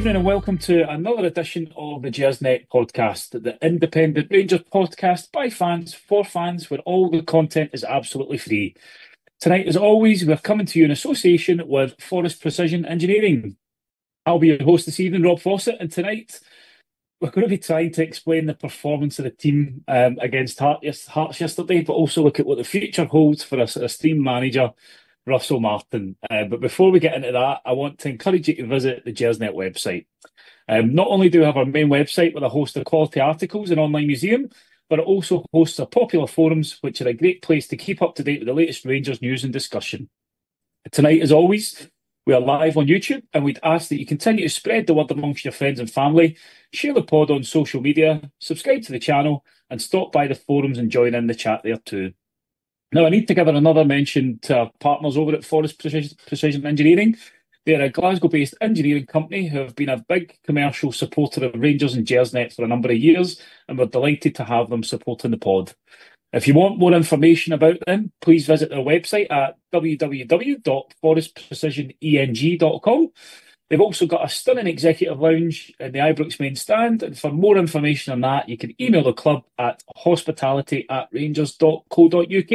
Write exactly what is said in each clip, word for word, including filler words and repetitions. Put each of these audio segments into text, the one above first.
evening and welcome to another edition of the Gersnet podcast, the independent Rangers podcast by fans for fans, where all the content is absolutely free. Tonight, as always, we're coming to you in association with Forest Precision Engineering. I'll be your host this evening, Rob Fawcett, and tonight we're going to be trying to explain the performance of the team um, against Hearts yesterday, but also look at what the future holds for us, a team manager, Russell Martin. Uh, but before we get into that, I want to encourage you to visit the Gersnet website. Um, not only do we have our main website with a host of quality articles and online museum, but it also hosts our popular forums, which are a great place to keep up to date with the latest Rangers news and discussion. Tonight, as always, we are live on YouTube, and we'd ask that you continue to spread the word amongst your friends and family, share the pod on social media, subscribe to the channel, and stop by the forums and join in the chat there too. Now, I need to give another mention to our partners over at Forest Precision Engineering. They're a Glasgow-based engineering company who have been a big commercial supporter of Rangers and Gersnet for a number of years, and we're delighted to have them supporting the pod. If you want more information about them, please visit their website at w w w dot forest precision eng dot com. They've also got a stunning executive lounge in the Ibrox main stand, and for more information on that, you can email the club at hospitality at rangers dot co dot uk.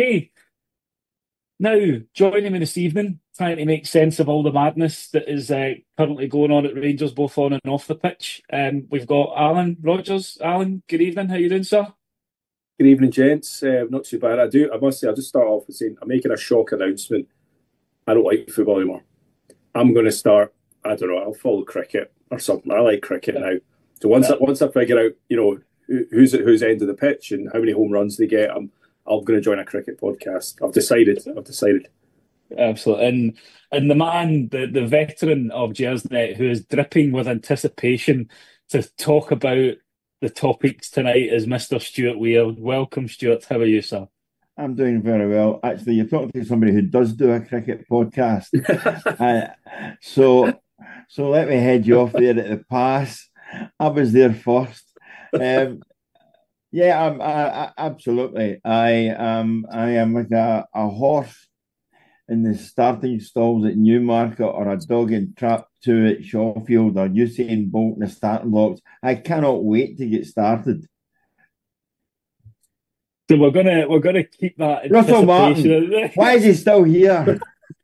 Now, joining me this evening, trying to make sense of all the madness that is uh, currently going on at Rangers, both on and off the pitch, um, we've got Alan Rogers. Alan, good evening. How you doing, sir? Good evening, gents. Uh, not too bad. I do. I must say, I'll just start off with saying I'm making a shock announcement. I don't like football anymore. I'm going to start. I don't know. I'll follow cricket or something. I like cricket now. So once yeah. I, once I figure out, you know, who, who's at whose end of the pitch and how many home runs they get, I'm I'm going to join a cricket podcast. I've decided. I've decided. Absolutely. And and the man, the, the veteran of Gersnet, who is dripping with anticipation to talk about the topics tonight, is Mister Stuart Weir. Welcome, Stuart. How are you, sir? I'm doing very well. Actually, you're talking to somebody who does do a cricket podcast. uh, so, so let me head you off there at the pass. I was there first. Um, yeah, I'm, I, I, absolutely. I um, I am like a, a horse in the starting stalls at Newmarket, or a dog in trap two at Shawfield, or Usain Bolt in the starting blocks. I cannot wait to get started. So we're gonna we're gonna keep that. Russell Martin, why is he still here?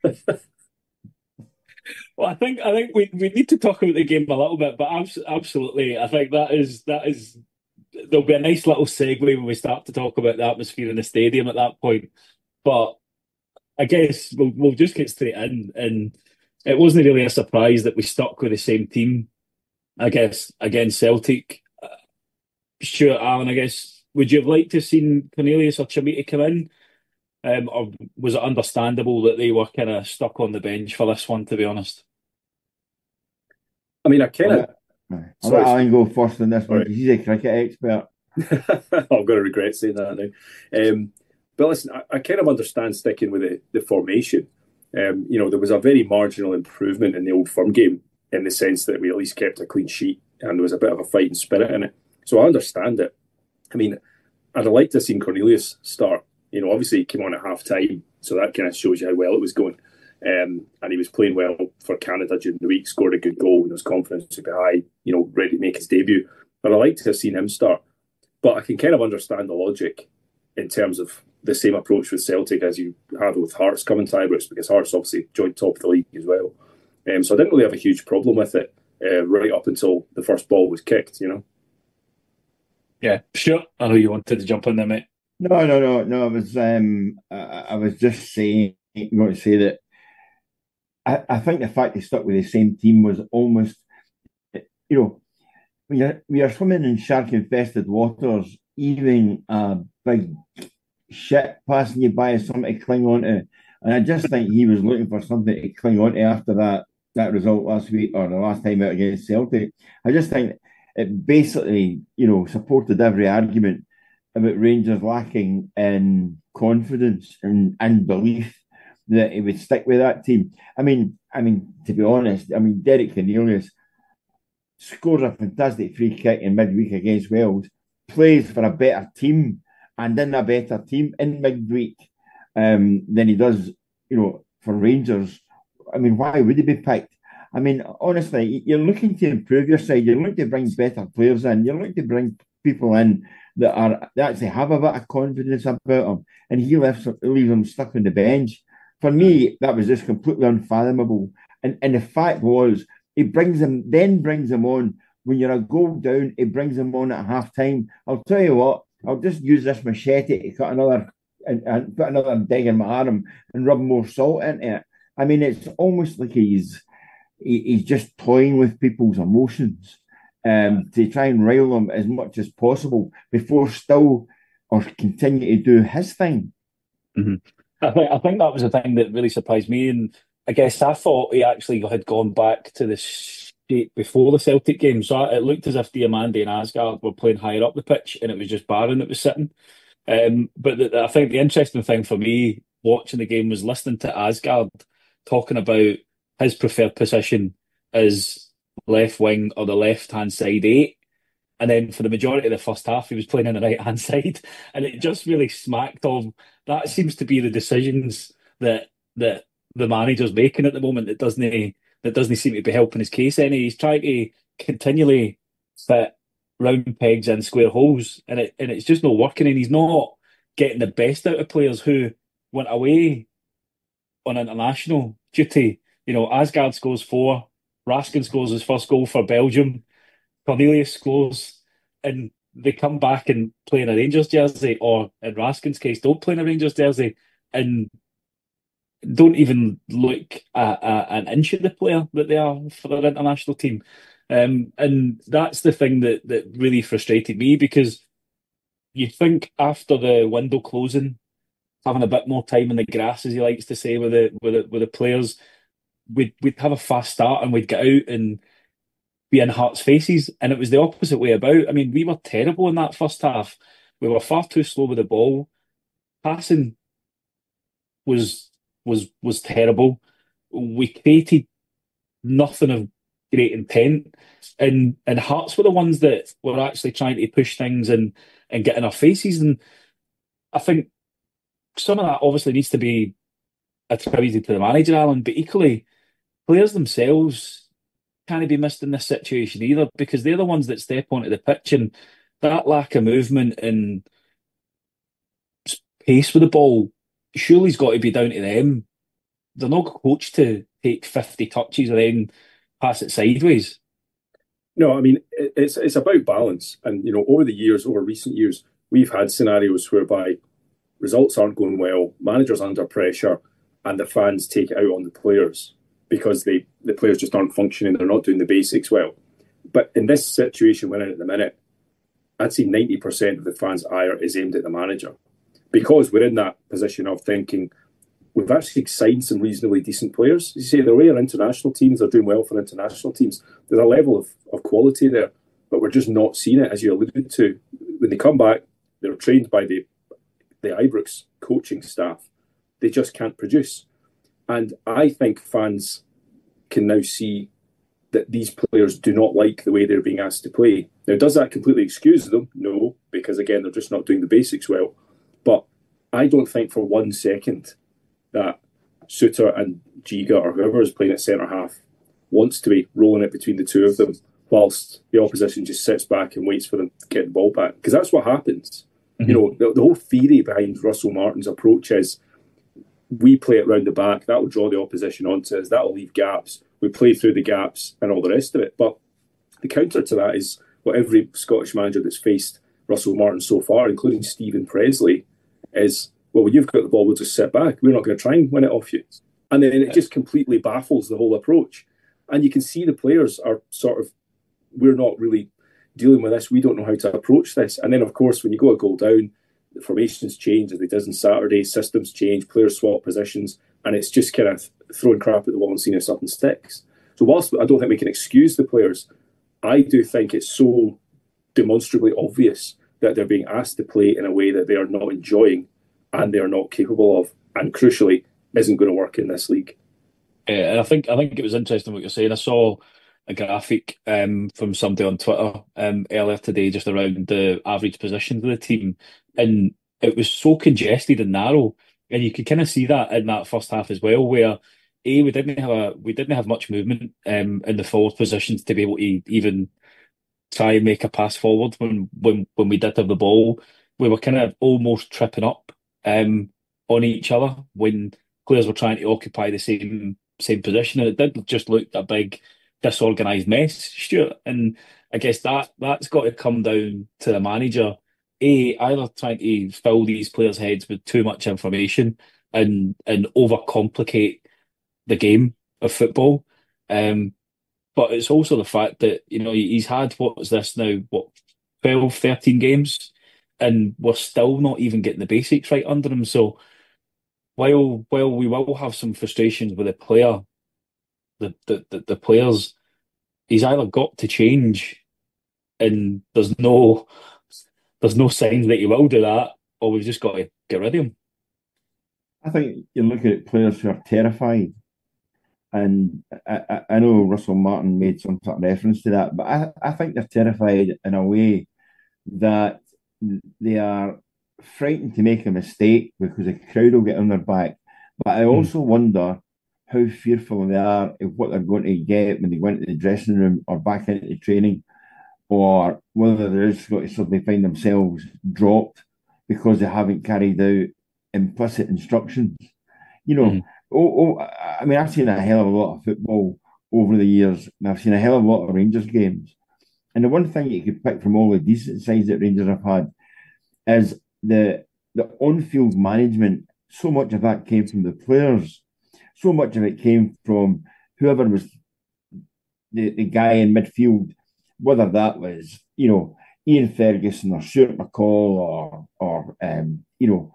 Well, I think I think we, we need to talk about the game a little bit, but absolutely, I think that is that is there'll be a nice little segue when we start to talk about the atmosphere in the stadium at that point. But I guess we'll we'll just get straight in, and it wasn't really a surprise that we stuck with the same team. I guess against Celtic. Uh, Stuart, Alan, I guess. Would you have liked to have seen Cornelius or Chamiti come in? Um, or was it understandable that they were kind of stuck on the bench for this one, to be honest? I mean, I kind of... I'll let Alan go first on this one, because he's a cricket expert. I'm going to regret saying that now. Um, but listen, I, I kind of understand sticking with the, the formation. Um, you know, there was a very marginal improvement in the Old Firm game, in the sense that we at least kept a clean sheet, and there was a bit of a fighting spirit in it. So I understand it. I mean, I'd have liked to have seen Cornelius start. You know, obviously he came on at half time, so that kind of shows you how well it was going. Um, and he was playing well for Canada during the week, scored a good goal, and his confidence would be high, you know, ready to make his debut. But I'd like to have seen him start. But I can kind of understand the logic in terms of the same approach with Celtic as you have with Hearts coming to Ibrox, because Hearts obviously joined top of the league as well. Um, so I didn't really have a huge problem with it uh, right up until the first ball was kicked, you know. Yeah, sure. I know you wanted to jump in there, mate. No, no, no, no. I was, um, I, I was just saying, going to say that I, I think the fact they stuck with the same team was almost, you know, we are we are swimming in shark-infested waters. Even a big ship passing you by is something to cling on to, and I just think he was looking for something to cling on to after that that result last week, or the last time out against Celtic. I just think it basically, you know, supported every argument about Rangers lacking in confidence and, and belief that he would stick with that team. I mean, I mean, to be honest, I mean, Derek Cornelius scores a fantastic free kick in midweek against Wales, plays for a better team and in a better team in midweek um, than he does, you know, for Rangers. I mean, why would he be picked? I mean, honestly, you're looking to improve your side. You're looking to bring better players in. You're looking to bring people in that are that actually have a bit of confidence about them. And he left leaves them stuck on the bench. For me, that was just completely unfathomable. And and the fact was, he brings them, then brings them on when you're a goal down. He brings them on at half time. I'll tell you what. I'll just use this machete to cut another and, and put another dig in my arm and rub more salt into it. I mean, it's almost like he's he, he's just toying with people's emotions um, to try and rile them as much as possible before still or continue to do his thing. Mm-hmm. I think I think that was the thing that really surprised me, and I guess I thought he actually had gone back to the shape before the Celtic game. So it looked as if Diamandi and Asgard were playing higher up the pitch, and it was just Barron that was sitting. Um, but the, I think the interesting thing for me watching the game was listening to Asgard talking about his preferred position as left wing or the left hand side eight. And then for the majority of the first half, he was playing on the right hand side, and it just really smacked of that. Seems to be the decisions that that the manager's making at the moment. That doesn't that doesn't seem to be helping his case any. He's trying to continually fit round pegs in square holes, and it and it's just not working. And he's not getting the best out of players who went away on international duty. You know, Asgard scores four, Raskin scores his first goal for Belgium. Cornelius scores, and they come back and play in a Rangers jersey, or in Raskin's case, don't play in a Rangers jersey, and don't even look at, at an inch of the player that they are for their international team. Um, and that's the thing that, that really frustrated me, because you think after the window closing, having a bit more time in the grass, as he likes to say, with the with the, with the players, we'd we'd have a fast start and we'd get out and be in Hearts' faces, and it was the opposite way about. I mean, we were terrible in that first half. We were far too slow with the ball. Passing was was was terrible. We created nothing of great intent, and and Hearts were the ones that were actually trying to push things and and get in our faces. And I think some of that obviously needs to be attributed to the manager, Alan, but equally players themselves can't be missed in this situation either, because they're the ones that step onto the pitch, and that lack of movement and pace with the ball surely's got to be down to them. They're not coached to take fifty touches and then pass it sideways. No, I mean, it's it's about balance. And, you know, over the years, over recent years, we've had scenarios whereby results aren't going well, managers under pressure, and the fans take it out on the players because they the players just aren't functioning, they're not doing the basics well. But in this situation we're in at the minute, I'd say ninety percent of the fans' ire is aimed at the manager, because we're in that position of thinking we've actually signed some reasonably decent players. You say they're away on international teams, they're doing well for international teams. There's a level of, of quality there, but we're just not seeing it, as you alluded to. When they come back, they're trained by the, the Ibrox coaching staff. They just can't produce. And I think fans can now see that these players do not like the way they're being asked to play. Now, does that completely excuse them? No, because again, they're just not doing the basics well. But I don't think for one second that Suter and Giga, or whoever is playing at centre half, wants to be rolling it between the two of them, whilst the opposition just sits back and waits for them to get the ball back. Because that's what happens. Mm-hmm. You know, the, the whole theory behind Russell Martin's approach is we play it round the back, that will draw the opposition onto us, that will leave gaps, we play through the gaps and all the rest of it. But the counter to that is what every Scottish manager that's faced Russell Martin so far, including Stephen Presley, is, well, when you've got the ball, we'll just sit back. We're not going to try and win it off you. And then it just completely baffles the whole approach. And you can see the players are sort of, we're not really dealing with this. We don't know how to approach this. And then, of course, when you go a goal down, the formations change, as they did on Saturday, systems change, players swap positions, and it's just kind of throwing crap at the wall and seeing if something sticks. So whilst I don't think we can excuse the players, I do think it's so demonstrably obvious that they're being asked to play in a way that they are not enjoying and they are not capable of, and crucially, isn't going to work in this league. Yeah, and I think I think it was interesting what you're saying. I saw a graphic um, from somebody on Twitter um, earlier today just around the average positions of the team, and it was so congested and narrow, and you could kind of see that in that first half as well, where A, we didn't have a we didn't have much movement um, in the forward positions to be able to even try and make a pass forward when when when we did have the ball. We were kind of almost tripping up um, on each other when players were trying to occupy the same same position, and it did just look a big disorganised mess, Stuart. And I guess that that's got to come down to the manager. A, either trying to fill these players' heads with too much information and and overcomplicate the game of football. Um, but it's also the fact that, you know, he's had, what was this now, what, twelve, thirteen games, and we're still not even getting the basics right under him. So while while we will have some frustrations with the player, the the, the, the players, he's either got to change, and there's no there's no signs that he will do that, or we've just got to get rid of him. I think you're looking at players who are terrified. And I, I know Russell Martin made some sort of reference to that, but I, I think they're terrified in a way that they are frightened to make a mistake because the crowd will get on their back. But I also mm. wonder how fearful they are of what they're going to get when they go into the dressing room or back into training, or whether they're just going to suddenly find themselves dropped because they haven't carried out implicit instructions. You know, mm. oh, oh, I mean, I've seen a hell of a lot of football over the years, and I've seen a hell of a lot of Rangers games. And the one thing you could pick from all the decent sides that Rangers have had is the the on-field management. So much of that came from the players. So much of it came from whoever was the, the guy in midfield, whether that was, you know, Ian Ferguson or Stuart McCall or, or um, you know,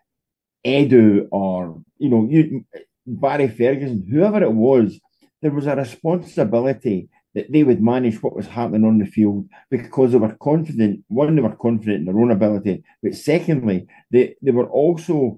Edu or, you know, you, Barry Ferguson, whoever it was, there was a responsibility that they would manage what was happening on the field because they were confident. One, they were confident in their own ability, but secondly, they, they were also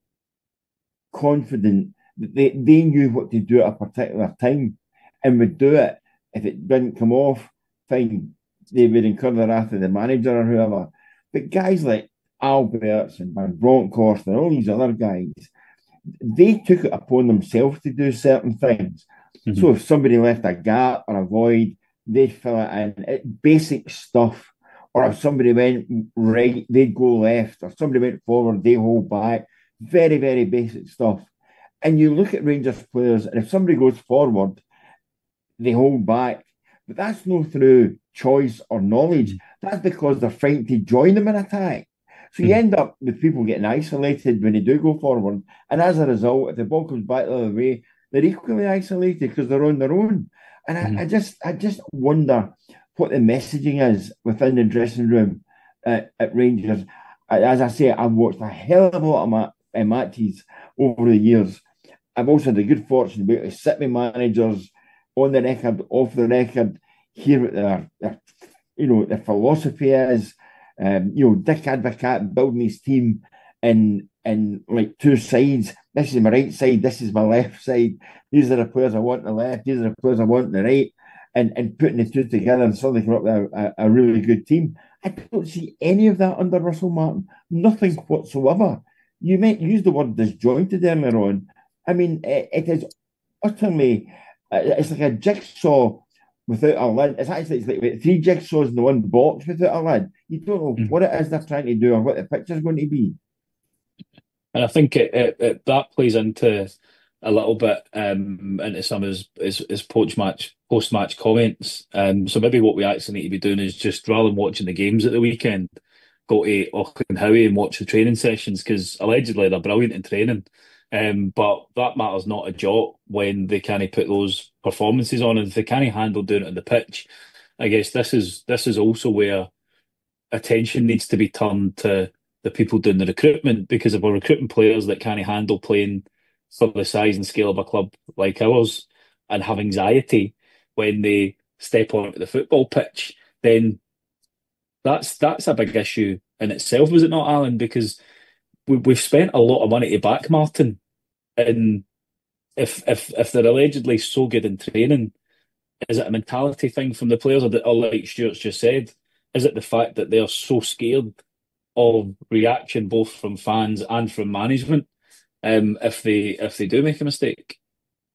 confident that they, they knew what to do at a particular time and would do it. If it didn't come off, fine, they would incur the wrath of the manager or whoever. But guys like Alberts and Van Bronckhorst and all these other guys, they took it upon themselves to do certain things. Mm-hmm. So if somebody left a gap or a void, they'd fill it in. It, basic stuff. Or if somebody went right, they'd go left. Or somebody went forward, they hold back. Very, very basic stuff. And you look at Rangers players, and if somebody goes forward, they hold back. But that's not through choice or knowledge. Mm-hmm. That's because they're frightened to join them in attack. So you mm-hmm. end up with people getting isolated when they do go forward. And as a result, if the ball comes back the other way, they're equally isolated because they're on their own. And mm-hmm. I, I just I just wonder what the messaging is within the dressing room at, at Rangers. As I say, I've watched a hell of a lot of ma- uh, matches over the years. I've also had the good fortune to be able to sit with managers on the record, off the record, hear what their, their you know, their philosophy is. Um, you know, Dick Advocaat building his team in in like two sides. This is my right side, this is my left side. These are the players I want on the left, these are the players I want on the right, and, and putting the two together and suddenly come up with a, a, a really good team. I don't see any of that under Russell Martin. Nothing whatsoever. You might use the word disjointed earlier on. I mean, it, it is utterly, it's like a jigsaw without a lid. It's actually it's like three jigsaws in the one box without a lid. You don't know mm. what it is they're trying to do or what the picture's going to be. And I think it, it, it that plays into a little bit um, into some of his, his, his post match post match comments. Um, so maybe what we actually need to be doing is just rather than watching the games at the weekend, go to Auckland and watch the training sessions because allegedly they're brilliant in training. Um, but that matters not a jot when they can't put those performances on, and if they can't handle doing it on the pitch. I guess this is this is also where attention needs to be turned to the people doing the recruitment, because if we're recruiting players that can't handle playing for the size and scale of a club like ours and have anxiety when they step onto the football pitch, then that's that's a big issue in itself, was it not, Alan? Because we, we've spent a lot of money to back Martin, and if if if they're allegedly so good in training, is it a mentality thing from the players, or, or like Stuart's just said, is it the fact that they're so scared of reaction both from fans and from management um, if they if they do make a mistake?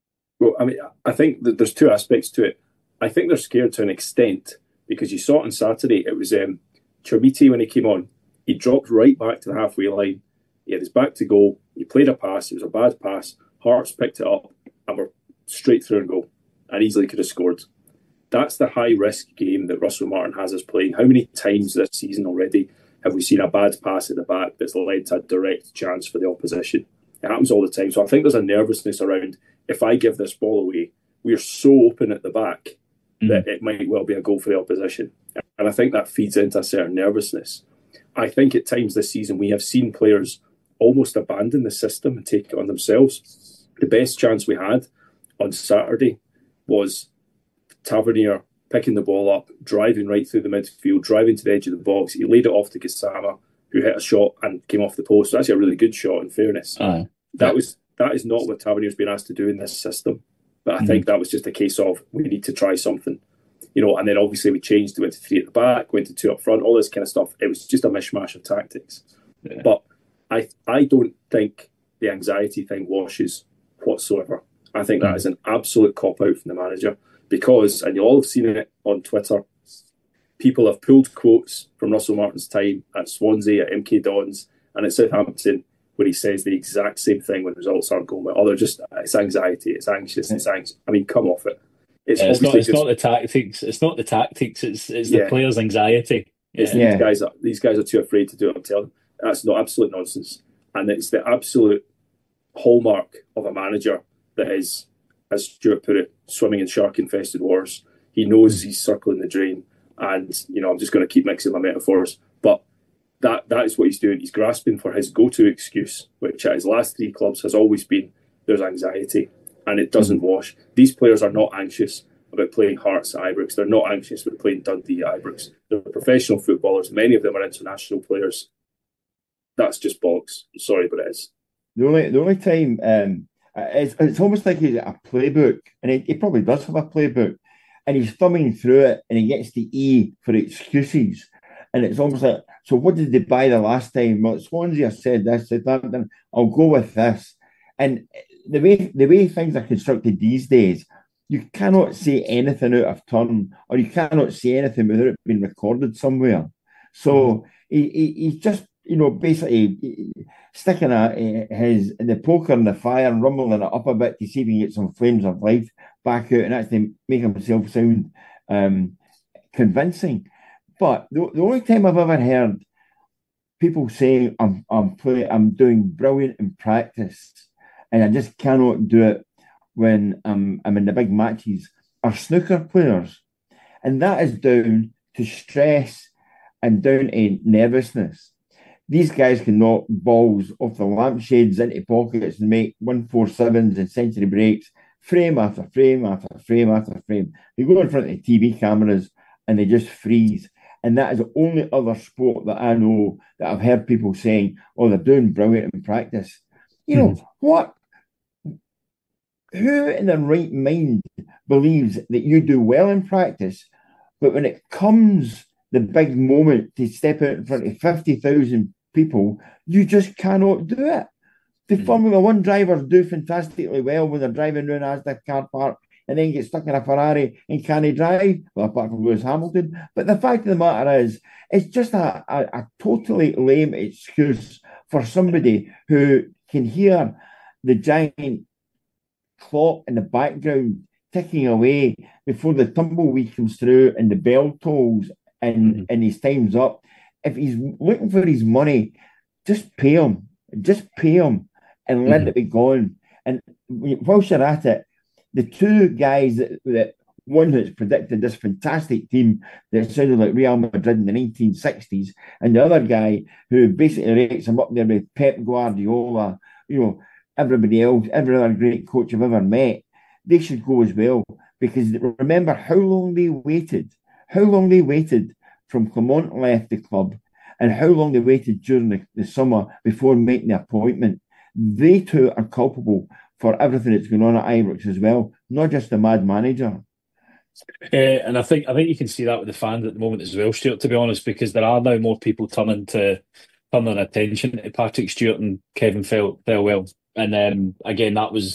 Well, I mean, I think that there's two aspects to it. I think they're scared to an extent because you saw it on Saturday. It was um, Chermiti when he came on. He dropped right back to the halfway line. He had his back to goal. He played a pass. It was a bad pass. Hearts picked it up and were straight through and goal and easily could have scored. That's the high-risk game that Russell Martin has us playing. How many times this season already have we seen a bad pass at the back that's led to a direct chance for the opposition? It happens all the time. So I think there's a nervousness around, if I give this ball away, we are so open at the back mm. that it might well be a goal for the opposition. And I think that feeds into a certain nervousness. I think at times this season we have seen players almost abandon the system and take it on themselves. The best chance we had on Saturday was Tavernier picking the ball up, driving right through the midfield, driving to the edge of the box. He laid it off to Gassama, who hit a shot and came off the post. So actually a really good shot, in fairness. Uh, that yeah. was that is not what Tavernier's been asked to do in this system. But I mm-hmm. think that was just a case of we need to try something. You know, and then obviously we changed, went to three at the back, went to two up front, all this kind of stuff. It was just a mishmash of tactics. Yeah. But I I don't think the anxiety thing washes whatsoever. I think that is an absolute cop-out from the manager because, and you all have seen it on Twitter, people have pulled quotes from Russell Martin's time at Swansea, at M K Dons, and at Southampton, where he says the exact same thing when results aren't going well. Oh, they're just, it's anxiety, it's anxious, it's anxious. I mean, come off it. It's, yeah, it's, not, it's not the tactics. It's not the tactics. It's it's the yeah. players' anxiety. Yeah. It's yeah. These guys are these guys are too afraid to do it. I'm telling them that's not absolute nonsense, and it's the absolute hallmark of a manager that is, as Stuart put it, swimming in shark-infested waters. He knows mm. he's circling the drain, and you know I'm just going to keep mixing my metaphors, but that that is what he's doing. He's grasping for his go-to excuse, which at his last three clubs has always been there's anxiety. And it doesn't wash. These players are not anxious about playing Hearts at Ibrox. They're not anxious about playing Dundee at Ibrox. They're professional footballers. Many of them are international players. That's just bollocks. Sorry, but it is. The only the only time um, it's it's almost like he's a playbook, and he, he probably does have a playbook, and he's thumbing through it, and he gets the E for excuses, and it's almost like, so what did they buy the last time? Well, Swansea said this, said that, then I'll go with this, and. The way the way things are constructed these days, you cannot say anything out of turn, or you cannot say anything without it being recorded somewhere. So mm-hmm. he, he he's just you know basically sticking a, his the poker in the fire and rumbling it up a bit to see if he can get some flames of life back out and actually make himself sound um, convincing. But the, the only time I've ever heard people saying I'm I'm play, I'm doing brilliant in practice. And I just cannot do it when I'm, I'm in the big matches, are snooker players. And that is down to stress and down to nervousness. These guys can knock balls off the lampshades into pockets and make one four sevens and century breaks, frame after frame after frame after frame. They go in front of the T V cameras and they just freeze. And that is the only other sport that I know that I've heard people saying, oh, they're doing brilliant in practice. You know, mm. what? Who in their right mind believes that you do well in practice, but when it comes the big moment to step out in front of fifty thousand people, you just cannot do it? The mm. Formula One drivers do fantastically well when they're driving around Asda car park and then get stuck in a Ferrari and can't drive, well, apart from Lewis Hamilton. But the fact of the matter is, it's just a, a, a totally lame excuse for somebody who can hear the giant clock in the background ticking away before the tumbleweed comes through and the bell tolls and, mm-hmm. and his time's up. If he's looking for his money, just pay him. Just pay him and let mm-hmm. it be gone. And whilst you're at it, the two guys that, that one that's predicted this fantastic team that sounded like Real Madrid in the nineteen sixties, and the other guy who basically rates him up there with Pep Guardiola, you know, everybody else, every other great coach I've ever met, they should go as well. Because remember how long they waited, how long they waited from Clement left the club and how long they waited during the, the summer before making the appointment. They too are culpable for everything that's going on at Ibrox as well, not just the mad manager. Uh, and I think I think you can see that with the fans at the moment as well, Stuart, to be honest, because there are now more people turning to turning attention to Patrick Stewart and Kevin Fel- Thelwell. And um, again, that was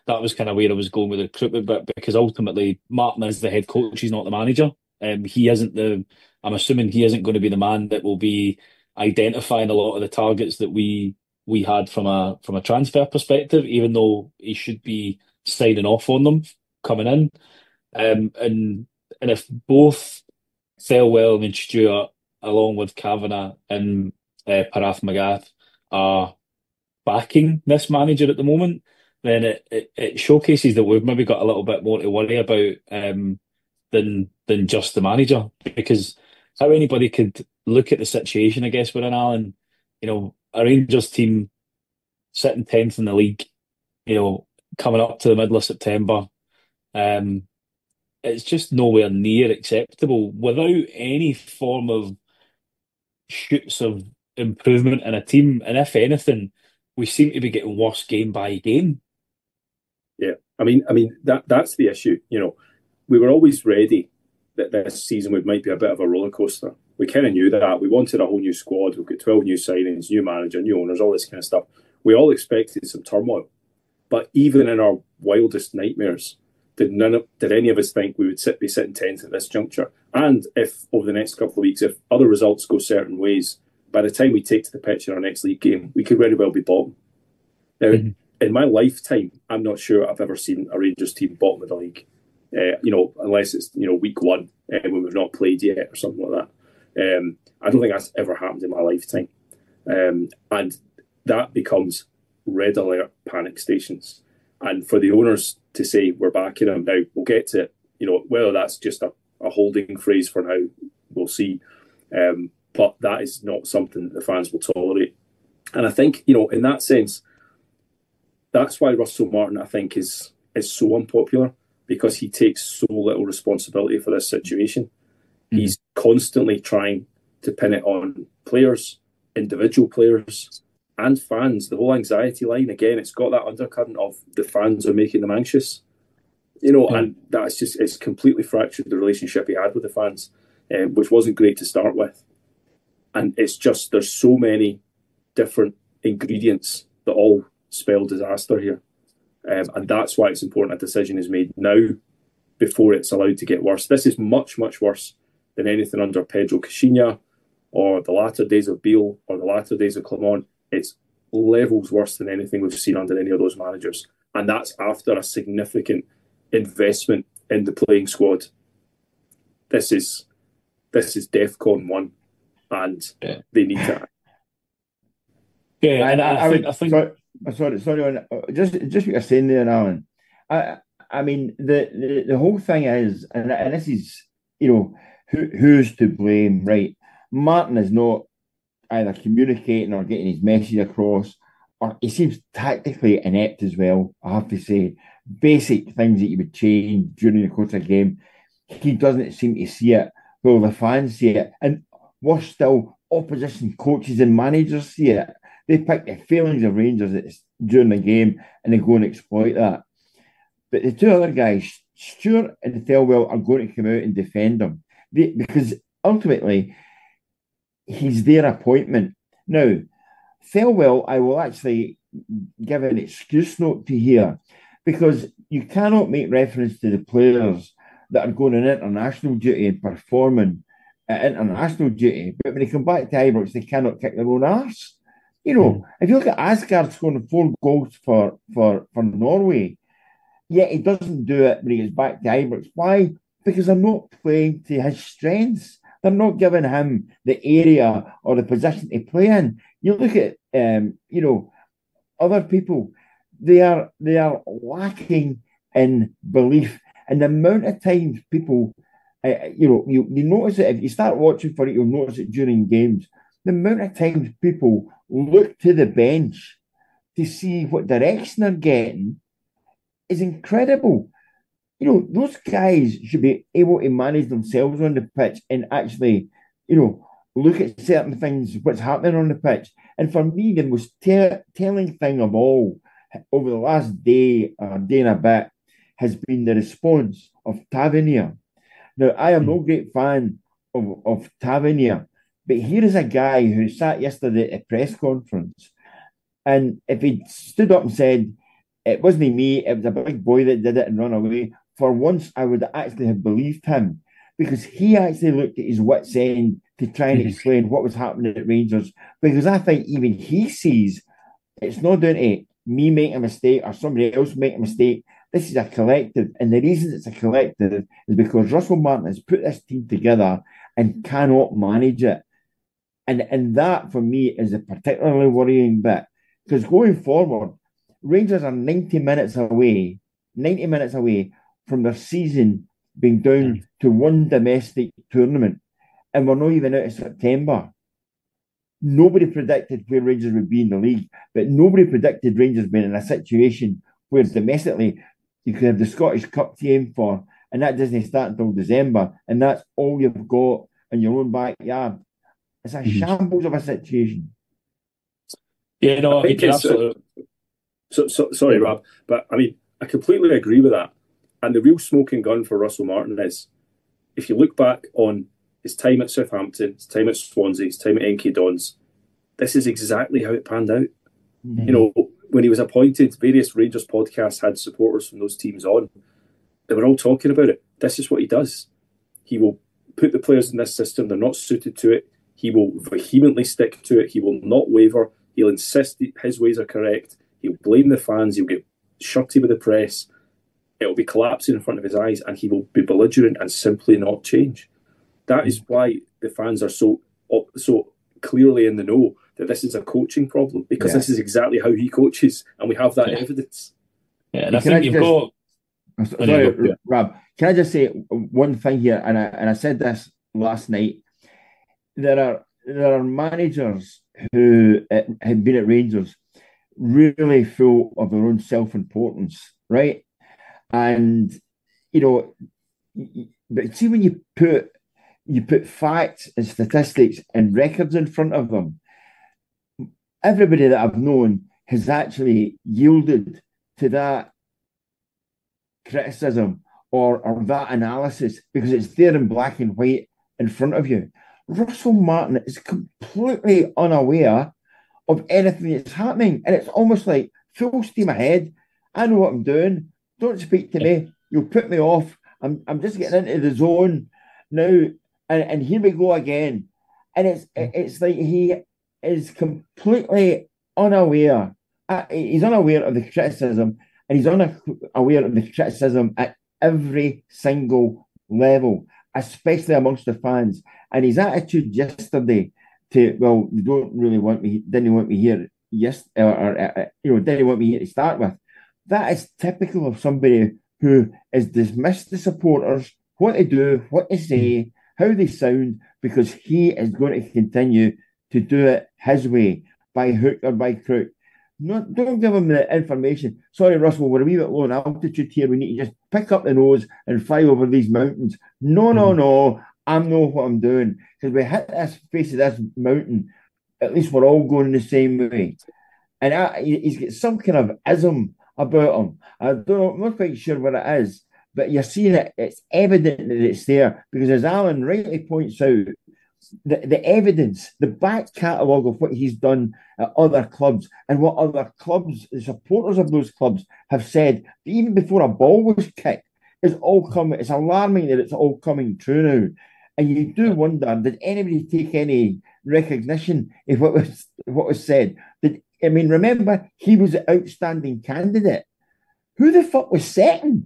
that was kind of where I was going with the recruitment bit, because ultimately Martin is the head coach, he's not the manager. Um, he isn't the. I'm assuming he isn't going to be the man that will be identifying a lot of the targets that we we had from a from a transfer perspective, even though he should be signing off on them coming in. Um, and and if both Thelwell and Stewart, along with Kavanagh and uh, Parath Magath, are backing this manager at the moment, then it, it, it showcases that we've maybe got a little bit more to worry about um, than than just the manager. Because how anybody could look at the situation, I guess, we're in, Alan, you know, a Rangers team sitting tenth in the league, you know, coming up to the middle of September, um, it's just nowhere near acceptable without any form of shoots of improvement in a team. And if anything, we seem to be getting worse game by game. Yeah, I mean, I mean that that's the issue. You know, we were always ready that this season would might be a bit of a roller coaster. We kind of knew that. We wanted a whole new squad. We've got twelve new signings, new manager, new owners, all this kind of stuff. We all expected some turmoil, but even in our wildest nightmares, did none of, did any of us think we would sit be sitting tenth at this juncture? And if over the next couple of weeks, if other results go certain ways, by the time we take to the pitch in our next league game, we could very well be bottom. Now, mm-hmm. in my lifetime, I'm not sure I've ever seen a Rangers team bottom of the league. Uh, you know, unless it's you know week one uh, when we've not played yet or something like that. Um, I don't think that's ever happened in my lifetime, um, and that becomes red alert panic stations. And for the owners to say we're backing them now, we'll get to it. You know, whether that's just a, a holding phrase for now, we'll see. Um, but that is not something that the fans will tolerate. And I think you know, in that sense, that's why Russell Martin, I think, is is so unpopular. Because he takes so little responsibility for this situation. Mm-hmm. He's constantly trying to pin it on players, individual players, and fans. The whole anxiety line, again, it's got that undercurrent of the fans are making them anxious. You know, yeah. And that's just, it's completely fractured the relationship he had with the fans, um, which wasn't great to start with. And it's just, there's so many different ingredients that all spell disaster here. Um, and that's why it's important a decision is made now before it's allowed to get worse. This is much, much worse than anything under Pedro Caixinha or the latter days of Beale or the latter days of Clement. It's levels worse than anything we've seen under any of those managers. And that's after a significant investment in the playing squad. This is this is DEFCON one, and yeah. they need to. Yeah, and I, I, I think... I think... Sorry. Sorry, sorry. Just, just what you're saying there, Alan. I, I mean, the, the, the whole thing is, and, and this is, you know, who, who's to blame, right? Martin is not either communicating or getting his message across, or he seems tactically inept as well. I have to say, basic things that you would change during the course of a game, he doesn't seem to see it. Well, the fans see it, and worse still, opposition coaches and managers see it. They pick the failings of Rangers during the game and they go and exploit that. But the two other guys, Stewart and Thelwell, are going to come out and defend him they, because ultimately he's their appointment. Now, Thelwell, I will actually give an excuse note to here because you cannot make reference to the players that are going on international duty and performing at international duty, but when they come back to Ibrox, they cannot kick their own arse. You know, mm. if you look at Asgard scoring four goals for, for, for Norway, yet he doesn't do it when he gets back to Ibrox. Why? Because they're not playing to his strengths. They're not giving him the area or the position to play in. You look at, um, you know, other people, they are they are lacking in belief. And the amount of times people, uh, you know, you, you notice it, if you start watching for it, you'll notice it during games. The amount of times people look to the bench to see what direction they're getting is incredible. You know, those guys should be able to manage themselves on the pitch and actually, you know, look at certain things, what's happening on the pitch. And for me, the most te- telling thing of all over the last day or day and a bit has been the response of Tavernier. Now, I am no great fan of, of Tavernier, but here is a guy who sat yesterday at a press conference, and if he stood up and said, it wasn't me, it was a big boy that did it and run away. For once, I would actually have believed him because he actually looked at his wits' end to try and explain what was happening at Rangers. Because I think even he sees it's not down to me making a mistake or somebody else making a mistake. This is a collective. And the reason it's a collective is because Russell Martin has put this team together and cannot manage it. And, and that, for me, is a particularly worrying bit. Because going forward, Rangers are ninety minutes away, ninety minutes away from their season being down to one domestic tournament. And we're not even out of September. Nobody predicted where Rangers would be in the league, but nobody predicted Rangers being in a situation where domestically you could have the Scottish Cup to aim for, and that doesn't start until December, and that's all you've got in your own backyard. It's a mm-hmm. shambles of a situation. Yeah, no, I think it's absolutely. Uh, so, so, sorry, Rob, but I mean, I completely agree with that. And the real smoking gun for Russell Martin is, if you look back on his time at Southampton, his time at Swansea, his time at N K Dons, this is exactly how it panned out. Mm-hmm. You know, when he was appointed, various Rangers podcasts had supporters from those teams on. They were all talking about it. This is what he does. He will put the players in this system. They're not suited to it. He will vehemently stick to it. He will not waver. He'll insist his ways are correct. He'll blame the fans. He'll get shirty with the press. It'll be collapsing in front of his eyes, and he will be belligerent and simply not change. That is why the fans are so so clearly in the know that this is a coaching problem, because yeah. this is exactly how he coaches, and we have that yeah. evidence. Yeah, and I think you've got. Sorry, yeah. Rob. Can I just say one thing here? And I and I said this last night. There are there are managers who uh, have been at Rangers really full of their own self-importance, right? And you know, but see when you put you put facts and statistics and records in front of them, everybody that I've known has actually yielded to that criticism or, or that analysis because it's there in black and white in front of you. Russell Martin is completely unaware of anything that's happening. And it's almost like full steam ahead. I know what I'm doing. Don't speak to me. You'll put me off. I'm I'm just getting into the zone now. And, and here we go again. And it's it's like he is completely unaware. Uh, he's unaware of the criticism, and he's unaware of the criticism at every single level, especially amongst the fans. And his attitude yesterday to, well, they don't really want me, didn't want me here, yes, or, or uh, you know, didn't want me here to start with. That is typical of somebody who has dismissed the supporters, what they do, what they say, how they sound, because he is going to continue to do it his way, by hook or by crook. No, don't give him the information. Sorry, Russell, we're a wee bit low in altitude here. We need to just pick up the nose and fly over these mountains. No, mm-hmm. no, no. I know what I'm doing. Because we hit this face of this mountain, at least we're all going the same way. And I, he's got some kind of ism about him. I don't know, I'm not quite sure what it is, but you're seeing it. It's evident that it's there. Because as Alan rightly points out, the, the evidence, the back catalogue of what he's done at other clubs and what other clubs, the supporters of those clubs have said, even before a ball was kicked, is all coming. It's alarming that it's all coming true now. And you do wonder, did anybody take any recognition of what was what was said? Did, I mean, remember, he was an outstanding candidate. Who the fuck was second?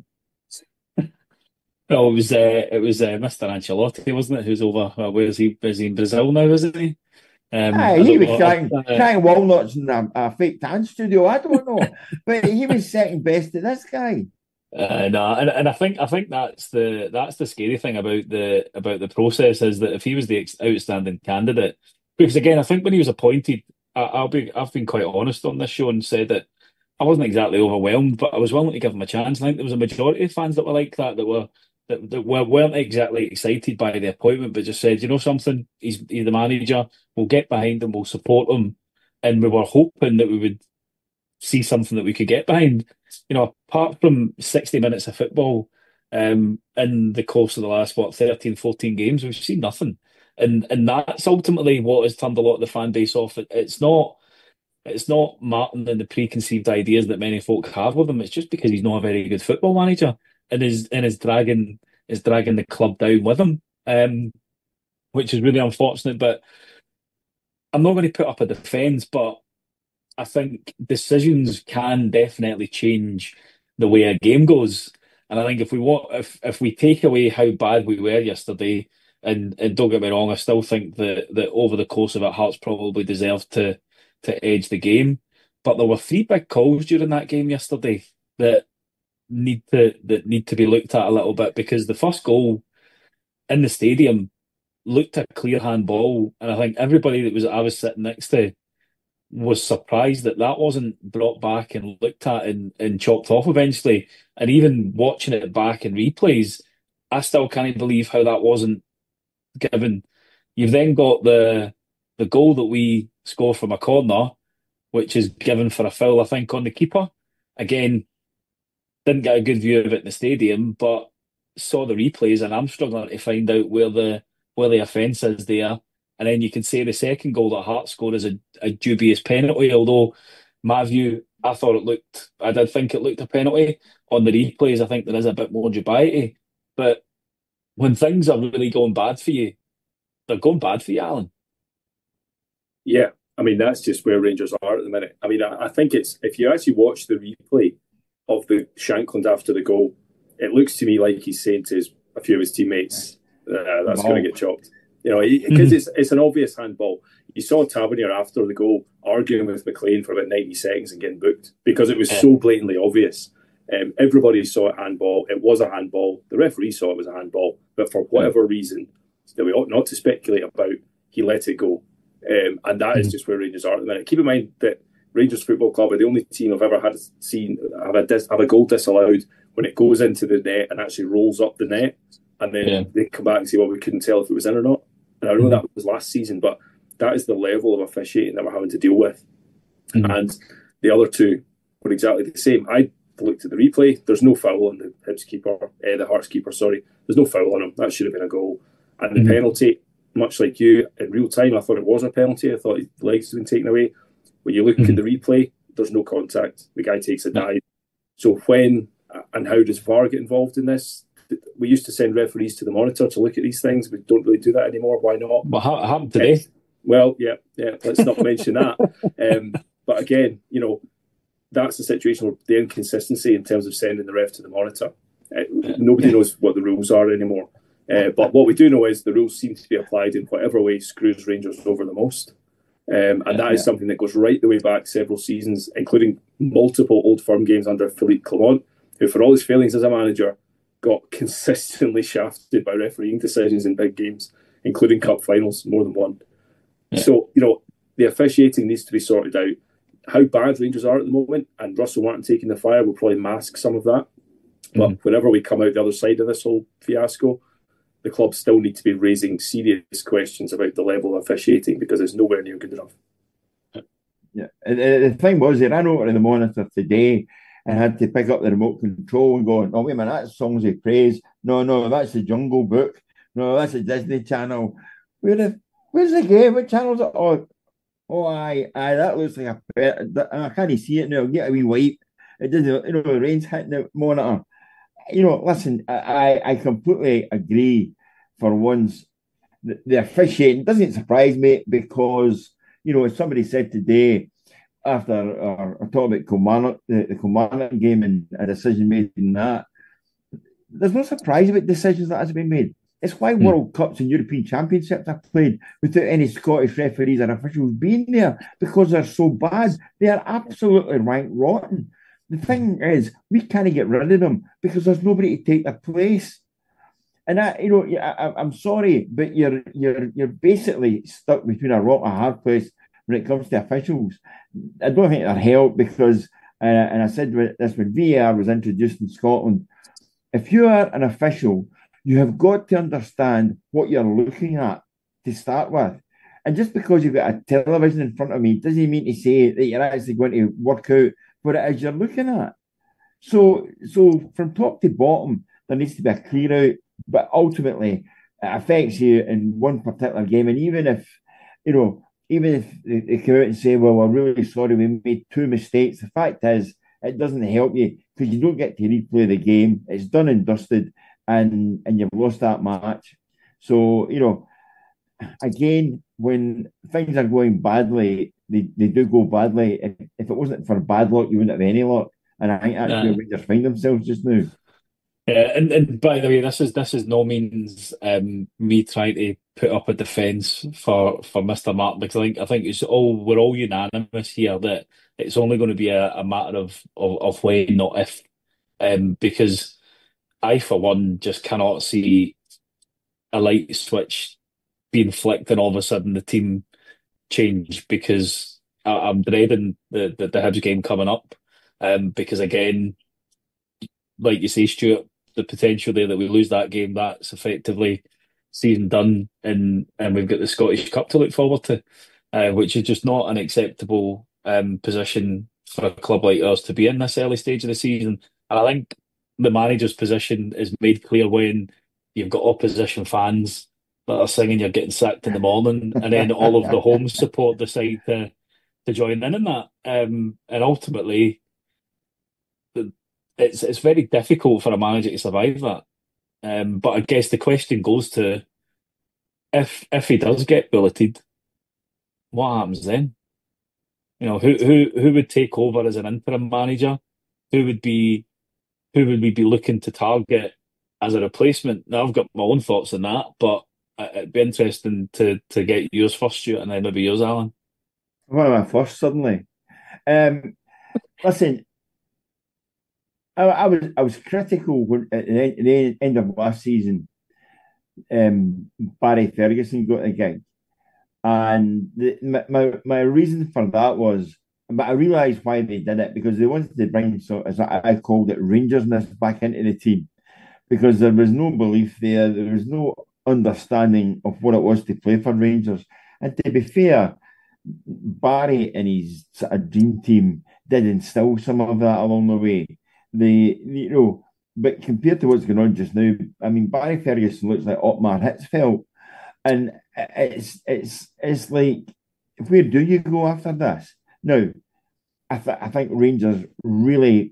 Well, it was uh, it was uh, Mister Ancelotti, wasn't it? Who's over? Uh, where is he? Is he in Brazil now? Isn't he? Um, Aye, he was trying, uh, trying walnuts in a, a fake tan studio. I don't know, but he was second best to this guy. Uh, no, and, and I think I think that's the that's the scary thing about the about the process is that if he was the ex- outstanding candidate, because again, I think when he was appointed, I, I'll be I've been quite honest on this show and said that I wasn't exactly overwhelmed, but I was willing to give him a chance. I think there was a majority of fans that were like that, that were that, that were, weren't exactly excited by the appointment, but just said, you know something, he's he's the manager. We'll get behind him. We'll support him, and we were hoping that we would see something that we could get behind. You know, apart from sixty minutes of football um, in the course of the last, what, thirteen, fourteen games, we've seen nothing. And and that's ultimately what has turned a lot of the fan base off. It, it's not It's not Martin and the preconceived ideas that many folk have of him. It's just because he's not a very good football manager and is and is dragging is dragging the club down with him, um, which is really unfortunate. But I'm not going to put up a defence, but I think decisions can definitely change the way a game goes. And I think if we want, if if we take away how bad we were yesterday, and and don't get me wrong, I still think that that over the course of it, Hearts probably deserved to to edge the game. But there were three big calls during that game yesterday that need to that need to be looked at a little bit, because the first goal in the stadium looked a clear handball, and I think everybody that was I was sitting next to was surprised that that wasn't brought back and looked at and, and chopped off eventually. And even watching it back in replays, I still can't believe how that wasn't given. You've then got the the goal that we score from a corner, which is given for a foul, I think, on the keeper. Again, didn't get a good view of it in the stadium, but saw the replays, and I'm struggling to find out where the where the offence is there. And then you can say the second goal that Hart scored is a, a dubious penalty, although my view, I thought it looked, I did think it looked a penalty. On the replays, I think there is a bit more dubiety. But when things are really going bad for you, they're going bad for you, Alan. Yeah, I mean, that's just where Rangers are at the minute. I mean, I, I think it's, if you actually watch the replay of the Shankland after the goal, it looks to me like he's saying to his, a few of his teammates, uh, that's wow. going to get chopped. You know, because mm-hmm. it's it's an obvious handball. You saw Tavernier after the goal arguing with McLean for about ninety seconds and getting booked because it was yeah. so blatantly obvious. Um, everybody saw it handball. It was a handball. The referee saw it was a handball. But for whatever yeah. reason that we ought not to speculate about, he let it go. Um, and that mm-hmm. is just where Rangers are at the minute. Keep in mind that Rangers Football Club are the only team I've ever had seen have a, dis- have a goal disallowed when it goes into the net and actually rolls up the net. And then yeah. they come back and say, well, we couldn't tell if it was in or not. And I know mm-hmm. that was last season, but that is the level of officiating that we're having to deal with. Mm-hmm. And the other two were exactly the same. I looked at the replay. There's no foul on the Hibs keeper, uh, the Hearts keeper, sorry. There's no foul on him. That should have been a goal. And the mm-hmm. penalty, much like you, in real time, I thought it was a penalty. I thought his legs had been taken away. When you look mm-hmm. at the replay, there's no contact. The guy takes a dive. So when and how does V A R get involved in this? We used to send referees to the monitor to look at these things. We don't really do that anymore. Why not? What happened today? Well, yeah, yeah. Let's not mention that. Um, but again, you know, that's the situation where the inconsistency in terms of sending the ref to the monitor. Uh, nobody knows what the rules are anymore. Uh, but what we do know is the rules seem to be applied in whatever way screws Rangers over the most. Um, and that is something that goes right the way back several seasons, including multiple Old Firm games under Philippe Clement, who, for all his failings as a manager, got consistently shafted by refereeing decisions in big games, including cup finals, more than one. Yeah. So, you know, the officiating needs to be sorted out. How bad Rangers are at the moment, and Russell Martin taking the fire will probably mask some of that. Mm-hmm. But whenever we come out the other side of this whole fiasco, the club still need to be raising serious questions about the level of officiating, because it's nowhere near good enough. Yeah, the thing was, they ran over to the monitor today and had to pick up the remote control and go, oh, wait a minute, that's Songs of Praise. No, no, that's the Jungle Book. No, that's the Disney Channel. Where the, where's the game? What channel's it? Oh, oh, aye, aye, that looks like a... I can't see it now. Get a wee wipe. It doesn't, you know, the rain's hitting the monitor. You know, listen, I, I completely agree for once. The, the officiating doesn't surprise me because, you know, as somebody said today, after our, our talk about Kilmarnock, the, the Kilmarnock game and a decision made in that, there's no surprise about decisions that has been made. It's why mm. World Cups and European Championships are played without any Scottish referees and officials being there, because they're so bad. They are absolutely rank rotten. The thing is, we can't get rid of them because there's nobody to take their place. And I, you know, I, I'm sorry, but you're you're you're basically stuck between a rock and a hard place when it comes to officials. I don't think they're helped because, uh, and I said this when V A R was introduced in Scotland, if you are an official, you have got to understand what you're looking at to start with. And just because you've got a television in front of me doesn't mean to say that you're actually going to work out what it is you're looking at. So, so from top to bottom, there needs to be a clear out, but ultimately it affects you in one particular game. And even if, you know, even if they, they come out and say, well, we're really sorry, we made two mistakes, the fact is, it doesn't help you because you don't get to replay the game. It's done and dusted, and, and you've lost that match. So, you know, again, when things are going badly, they, they do go badly. If, if it wasn't for bad luck, you wouldn't have any luck. And I think that's Uh, where Rangers find themselves just now. Yeah, and, and by the way, this is this is no means um, me trying to put up a defence for for Mister Mark, because I think I think it's all we're all unanimous here that it's only going to be a, a matter of, of of when, not if, um, because I for one just cannot see a light switch being flicked and all of a sudden the team change, because I, I'm dreading the, the the Hibs game coming up, um, because again, like you say, Stuart, the potential there that we lose that game, that's effectively season done, and and we've got the Scottish Cup to look forward to, uh, which is just not an acceptable um, position for a club like ours to be in this early stage of the season. And I think the manager's position is made clear when you've got opposition fans that are singing you're getting sacked in the morning, and then all of the home support decide to to join in in that, um, and ultimately it's it's very difficult for a manager to survive that. Um, but I guess the question goes to, if if he does get bulleted, what happens then? You know, who who who would take over as an interim manager? Who would be who would we be looking to target as a replacement? Now I've got my own thoughts on that, but it'd be interesting to to get yours first, Stuart, and then maybe yours, Alan. One of my first, suddenly. Um, listen, I, I was I was critical when at the end, the end of last season, um, Barry Ferguson got the gig, and the, my, my my reason for that was, but I realised why they did it, because they wanted to bring, so as I, I called it, Rangersness back into the team, because there was no belief there, there was no understanding of what it was to play for Rangers, and to be fair, Barry and his sort of dream team did instill some of that along the way. They, you know, but compared to what's going on just now, I mean, Barry Ferguson looks like Otmar Hitzfeld, and it's it's it's like, where do you go after this? Now, I, th- I think Rangers really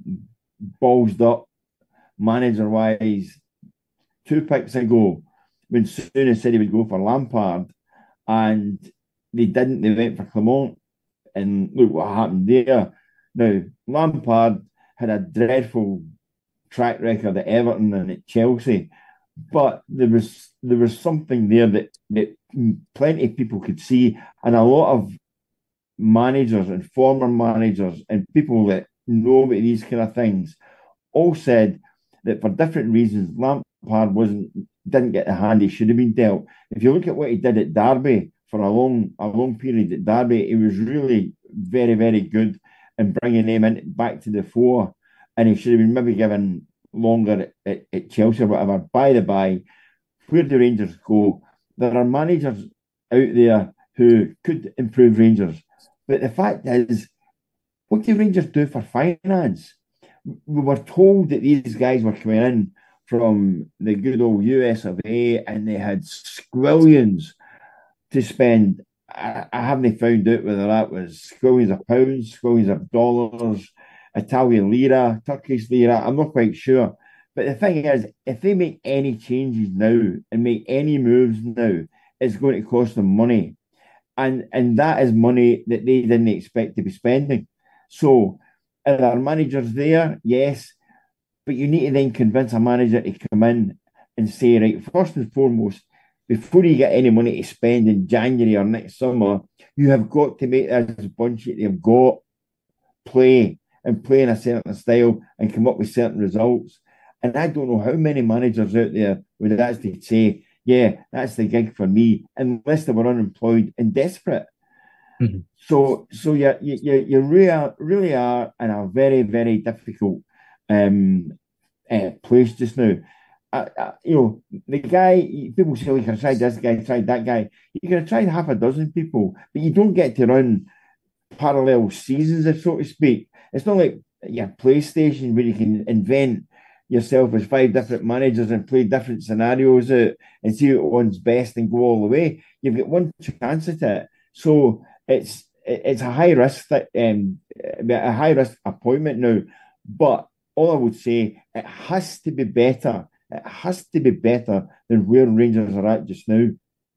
ballsed up manager wise two picks ago when Souness said he would go for Lampard, and they didn't. They went for Clement, and look what happened there. Now, Lampard had a dreadful track record at Everton and at Chelsea, but there was there was something there that, that plenty of people could see, and a lot of managers and former managers and people that know about these kind of things all said that for different reasons, Lampard wasn't didn't get the hand he should have been dealt. If you look at what he did at Derby for a long a long period at Derby, he was really very, very good in bringing them in back to the fore, and he should have been maybe given longer at, at Chelsea or whatever. By the by, where do Rangers go? There are managers out there who could improve Rangers, but the fact is, what do Rangers do for finance? We were told that these guys were coming in from the good old U S of A, and they had squillions to spend. I, I haven't found out whether that was squillions of pounds, squillions of dollars, Italian lira, Turkish lira. I'm not quite sure. But the thing is, if they make any changes now and make any moves now, it's going to cost them money. And, and that is money that they didn't expect to be spending. So, are there managers there? Yes. But you need to then convince a manager to come in and say, right, first and foremost, before you get any money to spend in January or next summer, you have got to make this bunch that they've got play and play in a certain style and come up with certain results. And I don't know how many managers out there would actually say, yeah, that's the gig for me, unless they were unemployed and desperate. Mm-hmm. So, so you you you really really are in a very, very difficult um, uh, place just now. Uh, uh, you know, the guy, people say, well, you can try this guy, try that guy. You can try half a dozen people, but you don't get to run parallel seasons, if so to speak. It's not like your PlayStation where you can invent yourself as five different managers and play different scenarios out and see what one's best and go all the way. You've got one chance at it. So it's it's a high risk that um, a high risk appointment now. But all I would say, it has to be better. It has to be better than where Rangers are at just now.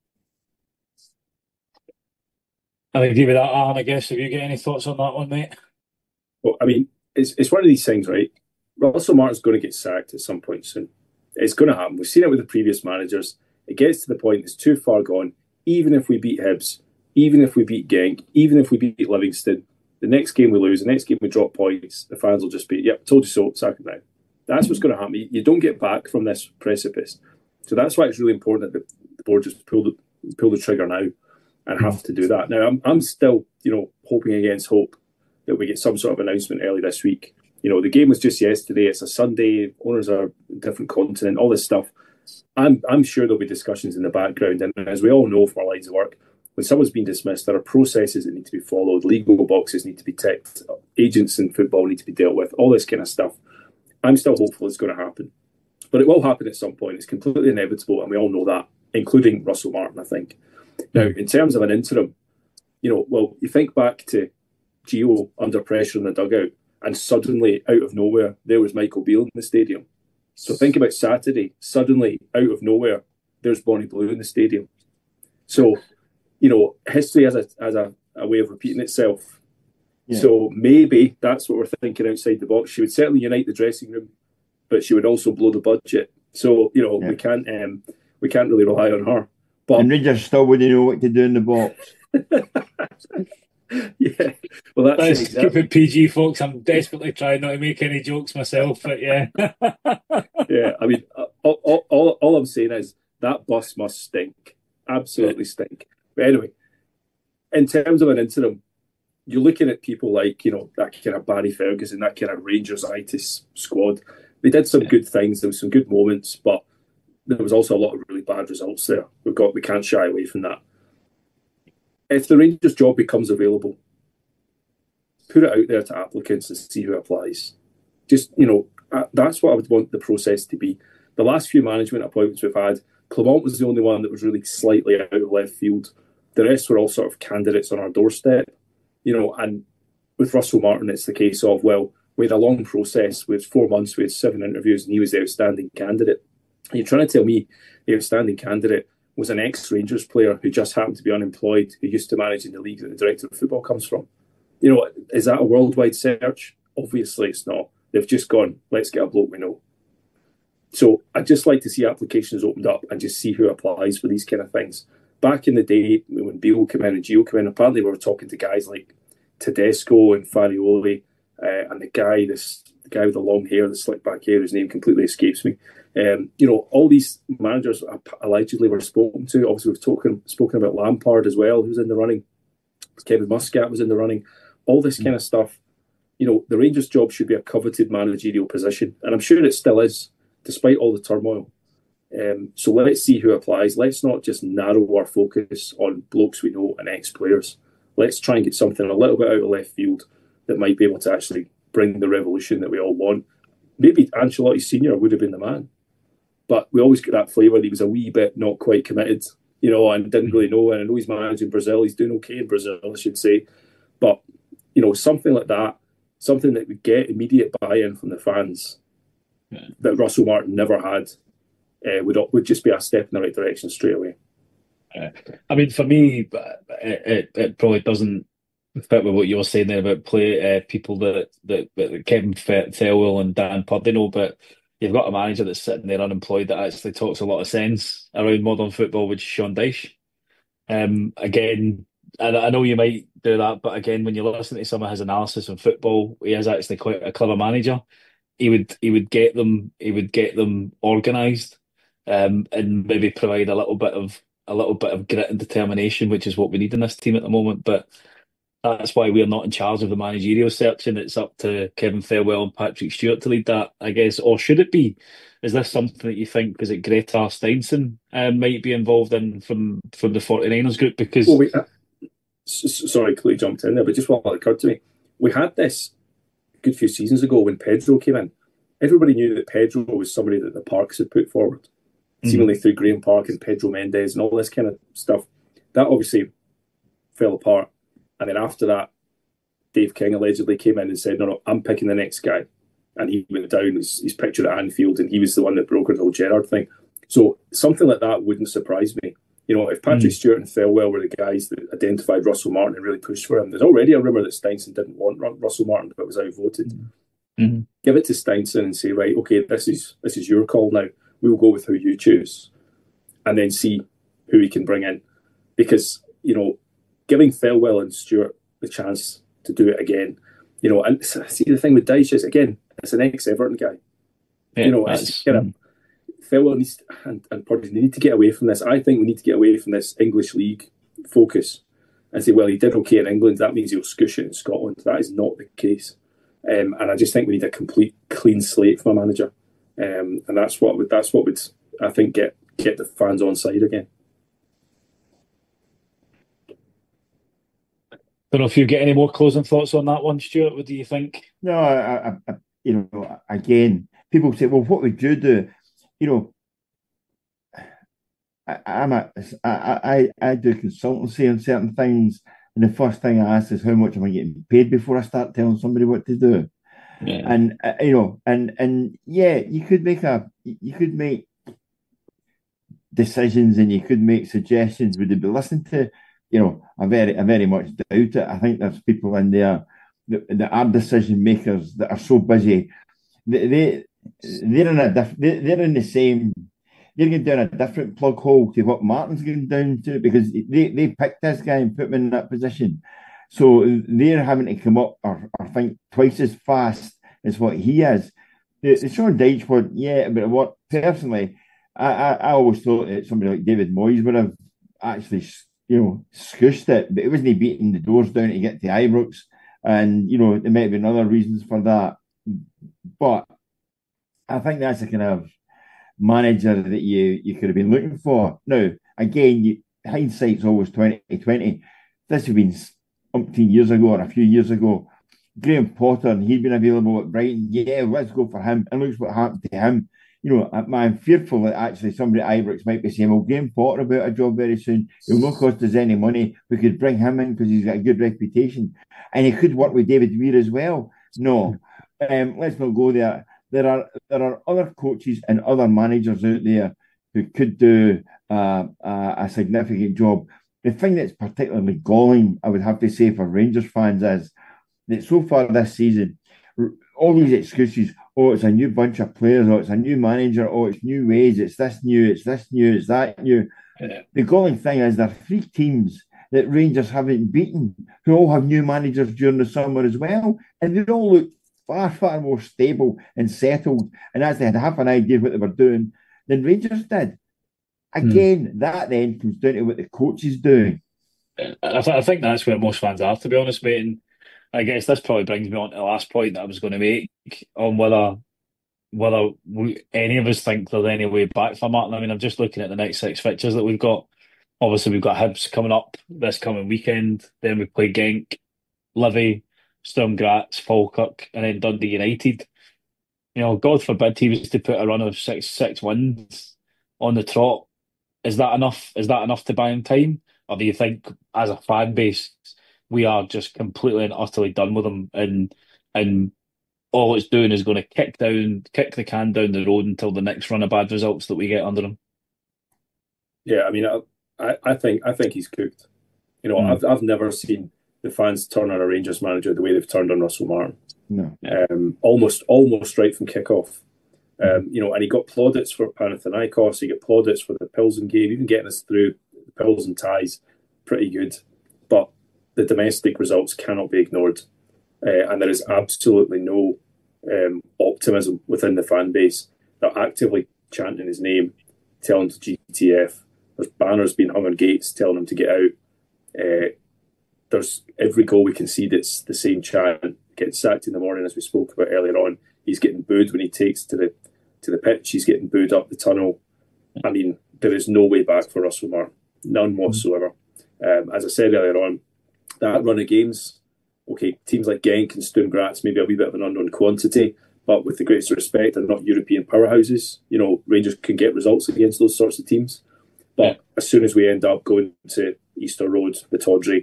I agree with that, Alan. I guess. Have you got any thoughts on that one, mate? Well, I mean, it's it's one of these things, right? Russell Martin's going to get sacked at some point soon. It's going to happen. We've seen it with the previous managers. It gets to the point, it's too far gone. Even if we beat Hibs, even if we beat Genk, even if we beat Livingston, the next game we lose, the next game we drop points, the fans will just be, yep, told you so, sack him now. That's what's going to happen. You don't get back from this precipice. So that's why it's really important that the board just pull the, pull the trigger now and have to do that. Now, I'm, I'm still, you know, hoping against hope that we get some sort of announcement early this week. You know, the game was just yesterday. It's a Sunday. Owners are a different continent, all this stuff. I'm I'm sure there'll be discussions in the background. And as we all know from our lines of work, when someone's been dismissed, there are processes that need to be followed. Legal boxes need to be ticked. Agents in football need to be dealt with. All this kind of stuff. I'm still hopeful it's going to happen. But it will happen at some point. It's completely inevitable, and we all know that, including Russell Martin, I think. Now, in terms of an interim, you know, well, you think back to Gio under pressure in the dugout, and suddenly, out of nowhere, there was Michael Beale in the stadium. So think about Saturday. Suddenly, out of nowhere, there's Bonnie Blue in the stadium. So, you know, history has a has a, a way of repeating itself. Yeah. So maybe that's what we're thinking outside the box. She would certainly unite the dressing room, but she would also blow the budget. So, you know, yeah. we can't um, we can't really rely on her. But and Rangers still wouldn't know what to do in the box. Yeah, well, that's Let's exactly. keep it P G, folks. I'm desperately trying not to make any jokes myself, but yeah. Yeah, I mean, all, all, all, all I'm saying is that bus must stink. Absolutely stink. But anyway, in terms of an interim, you're looking at people like, you know, that kind of Barry Ferguson, that kind of Rangers-itis squad. They did some good things. There was some good moments, but there was also a lot of really bad results there. We've got, we can't shy away from that. If the Rangers job becomes available, put it out there to applicants and see who applies. Just, you know, that's what I would want the process to be. The last few management appointments we've had, Clement was the only one that was really slightly out of left field. The rest were all sort of candidates on our doorstep, you know, and with Russell Martin, it's the case of, well, we had a long process. We had four months, we had seven interviews, and he was the outstanding candidate. And you're trying to tell me the outstanding candidate was an ex-Rangers player who just happened to be unemployed, who used to manage in the league that the director of football comes from. You know, is that a worldwide search? Obviously it's not. They've just gone, let's get a bloke we know. So I'd just like to see applications opened up and just see who applies for these kind of things. Back in the day, when Beale came in and Gio came in, apparently we were talking to guys like Tedesco and Farioli, uh, and the guy, this the guy with the long hair, the slick back hair, whose name completely escapes me. Um, you know, all these managers allegedly were spoken to. Obviously, we've talking, spoken about Lampard as well, who's in the running. Kevin Muscat was in the running. All this kind of stuff. You know, the Rangers' job should be a coveted managerial position, and I'm sure it still is, despite all the turmoil. Um, so let's see who applies. Let's not just narrow our focus on blokes we know and ex-players. Let's try and get something a little bit out of left field that might be able to actually bring the revolution that we all want. Maybe Ancelotti Senior would have been the man. But we always get that flavour that he was a wee bit not quite committed, you know, and didn't really know. And I know he's managing Brazil. He's doing okay in Brazil, I should say. But, you know, something like that, something that would get immediate buy-in from the fans yeah. that Russell Martin never had, uh, would would just be a step in the right direction straight away. Uh, I mean, for me, it, it, it probably doesn't fit with what you're saying there about play uh, people that, that, that Kevin Thelwell and Dan Purdino, but you've got a manager that's sitting there unemployed that actually talks a lot of sense around modern football, which is Sean Dyche. Um, again, I, I know you might do that, but again, when you listen to some of his analysis on football, he is actually quite a clever manager. He would he would get them he would get them organised, um, and maybe provide a little bit of a little bit of grit and determination, which is what we need in this team at the moment. But that's why we're not in charge of the managerial search, and it's up to Kevin Thelwell and Patrick Stewart to lead that, I guess. Or should it be? Is this something that you think, is it Greta Steinson um, might be involved in from, from the forty-niners group? Because well, we, uh, sorry, Chloe jumped in there, but just what occurred to me, we had this a good few seasons ago when Pedro came in. Everybody knew that Pedro was somebody that the Parks had put forward, mm-hmm. seemingly through Graham Park and Pedro Mendes and all this kind of stuff. That obviously fell apart. And then after that, Dave King allegedly came in and said, no, no, I'm picking the next guy. And he went down, he's, he's pictured at Anfield, and he was the one that brokered the whole Gerrard thing. So something like that wouldn't surprise me. You know, if Patrick mm. Stewart and Thelwell were the guys that identified Russell Martin and really pushed for him, there's already a rumour that Steinson didn't want Russell Martin, but was outvoted. Mm-hmm. Give it to Steinson and say, right, okay, this is this is your call now. We'll go with who you choose. And then see who we can bring in. Because, you know, giving Thelwell and Stewart the chance to do it again, you know, and see the thing with Dyche is, again, it's an ex-Everton guy. Yeah, you know, it's, get him. Thelwell needs to, and, and Porteous need to get away from this. I think we need to get away from this English league focus and say, well, he did okay in England, that means he'll scoosh it in Scotland. That is not the case. Um, and I just think we need a complete clean slate from a manager. Um, and that's what would that's what would I think get get the fans on side again. Don't know if you get any more closing thoughts on that one, Stuart. What do you think? No, I, I, I, you know, again, people say, "Well, what would you do?" You know, I, I'm a, I, I, I do consultancy on certain things, and the first thing I ask is, "How much am I getting paid?" before I start telling somebody what to do. Yeah. And uh, you know, and and yeah, you could make a, you could make decisions, and you could make suggestions. Would they be listened to? You know, I very, I very much doubt it. I think there's people in there that, that are decision makers that are so busy. They, they they're in a diff, they, they're in the same. They're going down a different plug hole to what Martin's going down to, because they, they picked this guy and put him in that position. So they're having to come up or, or think twice as fast as what he is. The, the Sean Dyche one, yeah, but what personally, I, I, I always thought that somebody like David Moyes would have actually, you know, scooshed it, but it wasn't beating the doors down to get to Ibrox. And, you know, there might have been other reasons for that. But I think that's the kind of manager that you, you could have been looking for. Now, again, you, hindsight's always twenty twenty. This would have been umpteen years ago or a few years ago. Graham Potter, and he'd been available at Brighton. Yeah, let's go for him. And look what happened to him. You know, I'm fearful that actually somebody at Ibrox might be saying, well, Graham Potter about a job very soon. It'll not cost us any money. We could bring him in because he's got a good reputation. And he could work with David Weir as well. No, um, let's not go there. There are there are other coaches and other managers out there who could do uh, a, a significant job. The thing that's particularly galling, I would have to say, for Rangers fans is that so far this season, all these excuses, oh, it's a new bunch of players, oh, it's a new manager, oh, it's new ways, it's this new, it's this new, it's that new. Yeah. The galling thing is there are three teams that Rangers haven't beaten who all have new managers during the summer as well, and they all look far, far more stable and settled, and as they had half an idea of what they were doing than Rangers did. Again, hmm. that then comes down to what the coach is doing. I, th- I think that's where most fans are, to be honest, mate. And I guess this probably brings me on to the last point that I was going to make on whether whether we, any of us think there's any way back for Martin. I mean, I'm just looking at the next six fixtures that we've got. Obviously, we've got Hibs coming up this coming weekend. Then we play Genk, Livy, Sturm Graz, Falkirk, and then Dundee United. You know, God forbid he was to put a run of six six wins on the trot. Is that enough? Is that enough to buy him time? Or do you think, as a fan base, we are just completely and utterly done with him, and and all it's doing is going to kick down, kick the can down the road until the next run of bad results that we get under him? Yeah, I mean, I, I think I think he's cooked. You know, mm. I've I've never seen the fans turn on a Rangers manager the way they've turned on Russell Martin. No, um, almost almost right from kickoff. Um, you know, and he got plaudits for Panathinaikos. He got plaudits for the Pilsen game, even getting us through the Pilsen ties, pretty good. But the domestic results cannot be ignored, uh, and there is absolutely no um, optimism within the fan base. They're actively chanting his name, telling to G T F. There's banners being hung on gates telling him to get out. Uh, there's every goal we concede, it's the same chant. Getting sacked in the morning, as we spoke about earlier on. He's getting booed when he takes to the to the pitch. He's getting booed up the tunnel. I mean, there is no way back for Russell Martin, none whatsoever. Um, as I said earlier on, that run of games, okay, teams like Genk and Sturm Graz, maybe a wee bit of an unknown quantity, but with the greatest respect, they're not European powerhouses. You know, Rangers can get results against those sorts of teams. But as soon as we end up going to Easter Road, the Tawdry,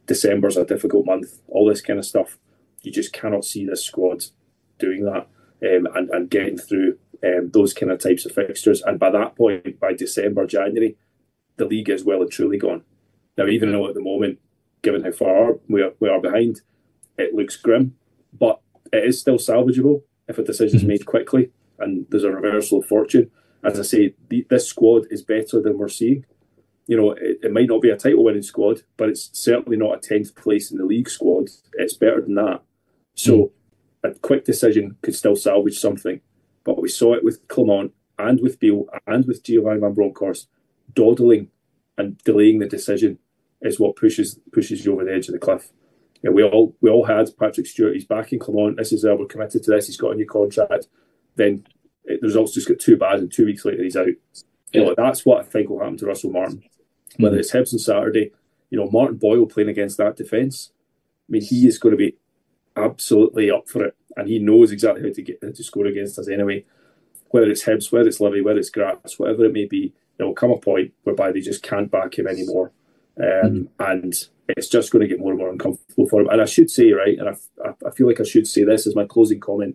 December's a difficult month, all this kind of stuff. You just cannot see this squad doing that um, and, and getting through um, those kind of types of fixtures. And by that point, by December, January, the league is well and truly gone. Now, even though at the moment, given how far we are, we are behind, it looks grim, but it is still salvageable if a decision is made quickly and there's a reversal of fortune. As I say, the, this squad is better than we're seeing. You know, it, it might not be a title-winning squad, but it's certainly not a tenth place in the league squad. It's better than that. So a quick decision could still salvage something. But we saw it with Clement and with Beale and with Giovanni Van Bronckhorst. Dawdling and delaying the decision is what pushes pushes you over the edge of the cliff. Yeah, we all we all had Patrick Stewart. He's back in Clement. This is uh, we're committed to this. He's got a new contract. Then it, the results just got too bad, and two weeks later he's out. You know, that's what I think will happen to Russell Martin. Whether it's Hibs on Saturday, you know, Martin Boyle playing against that defence. I mean, he is going to be absolutely up for it, and he knows exactly how to get how to score against us anyway. Whether it's Hibs, whether it's Livy, whether it's Graz, whatever it may be, there will come a point whereby they just can't back him anymore, um, mm-hmm. and it's just going to get more and more uncomfortable for him. And I should say, right, and I, I feel like I should say this as my closing comment.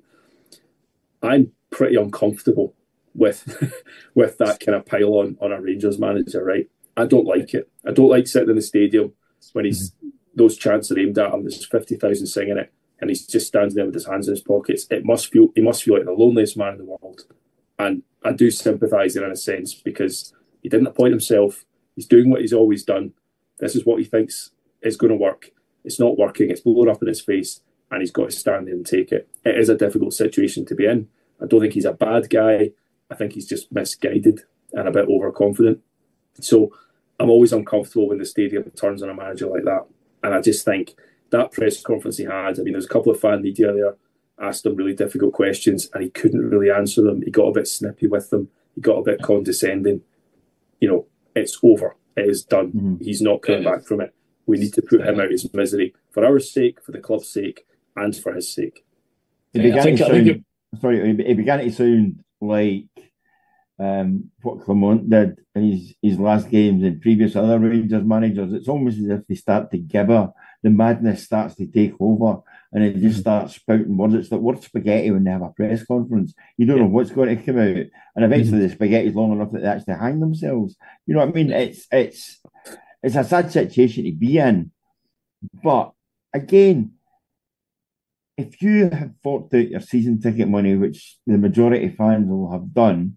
I'm pretty uncomfortable with with that kind of pile on on a Rangers manager, right? I don't like it. I don't like sitting in the stadium when he's mm-hmm. those chants are aimed at him. There's fifty thousand singing it, and he's just standing there with his hands in his pockets. It must feel he must feel like the loneliest man in the world. And I do sympathise there in a sense because he didn't appoint himself. He's doing what he's always done. This is what he thinks is going to work. It's not working. It's blown up in his face, and he's got to stand there and take it. It is a difficult situation to be in. I don't think he's a bad guy. I think he's just misguided and a bit overconfident. So I'm always uncomfortable when the stadium turns on a manager like that. And I just think that press conference he had, I mean, there's a couple of fan media there, asked him really difficult questions, and he couldn't really answer them. He got a bit snippy with them. He got a bit condescending. You know, it's over. It is done. Mm-hmm. He's not coming back from it. We need to put him out of his misery for our sake, for the club's sake, and for his sake. It began I think, to sound, I think it, sorry, it began to sound like um, what Clement did in his, his last games and previous other Rangers managers. It's almost as if they start to gibber. The madness starts to take over, and it just starts spouting words. It's like word spaghetti when they have a press conference. You don't know what's going to come out, and eventually mm-hmm. the spaghetti's long enough that they actually hang themselves. You know what I mean? It's it's it's a sad situation to be in, but again, if you have forked out your season ticket money, which the majority of fans will have done,